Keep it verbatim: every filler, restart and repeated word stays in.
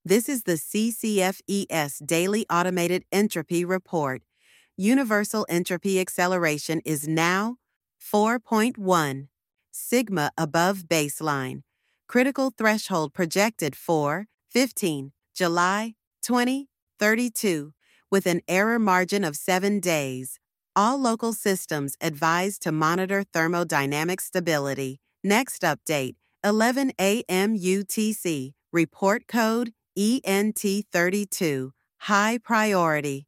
This is the C C F E S Daily Automated Entropy Report. Universal entropy acceleration is now four point one, sigma above baseline. Critical threshold projected for fifteen July twenty thirty-two, with an error margin of seven days. All local systems advised to monitor thermodynamic stability. Next update, eleven A M U T C, report code E N T thirty-two, high priority.